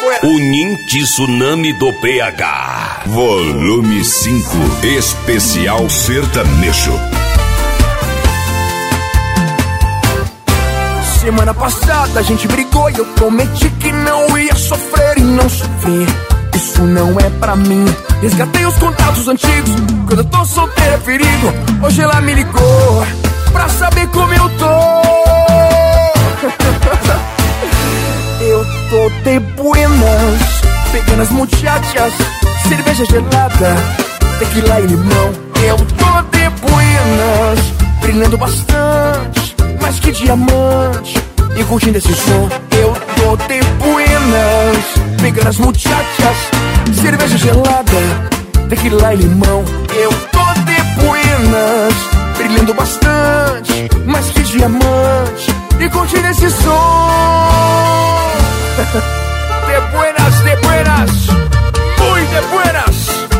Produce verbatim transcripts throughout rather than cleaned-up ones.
O Ninti Tsunami do P H. Volume cinco, especial sertanejo. Semana passada a gente brigou e eu prometi que não ia sofrer e não sofri. Isso não é pra mim. Resgatei os contatos antigos. Quando eu tô solteiro é perigo. Hoje ela me ligou pra saber como eu tô. Eu tô de buenas, pegando as muchachas, cerveja gelada, tequila e limão. Eu tô de buenas, brilhando bastante, mais que diamante, e curtindo esse som. Eu tô de buenas, pegando as muchachas, cerveja gelada, tequila e limão. Eu tô de buenas, brilhando bastante, mais que diamante, e curtindo esse som. De buenas, de buenas, muy de buenas.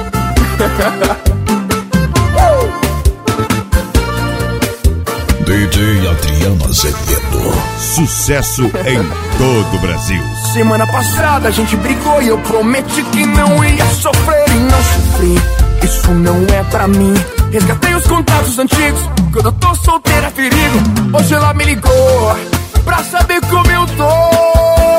D J Adriano Azevedo. Sucesso em todo o Brasil. Semana passada a gente brigou e eu prometi que não ia sofrer e não sofri. Isso não é pra mim. Resgatei os contatos antigos. Quando eu tô solteira é perigo. Hoje ela me ligou pra saber como eu tô.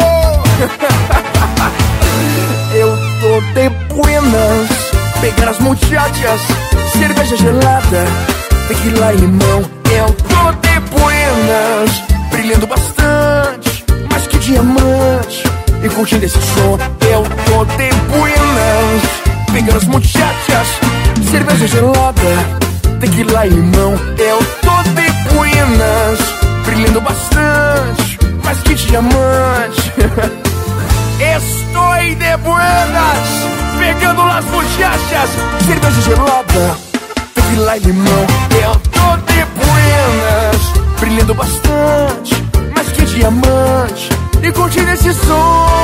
Eu tô de buenas, pegar as muchachas, cerveja gelada, tequila e limão. Eu tô de buenas, brilhando bastante, mais que diamante, e curtindo esse som. Eu tô de buenas, pegando as muchachas, cerveja gelada, tequila e limão. Eu tô de buenas, brilhando bastante, mais que diamante. Estou de buenas, pegando las muchachas, cerveja gelada, tequila e limão. Eu tô de buenas, brilhando bastante, mais que diamante, e curtindo esse som.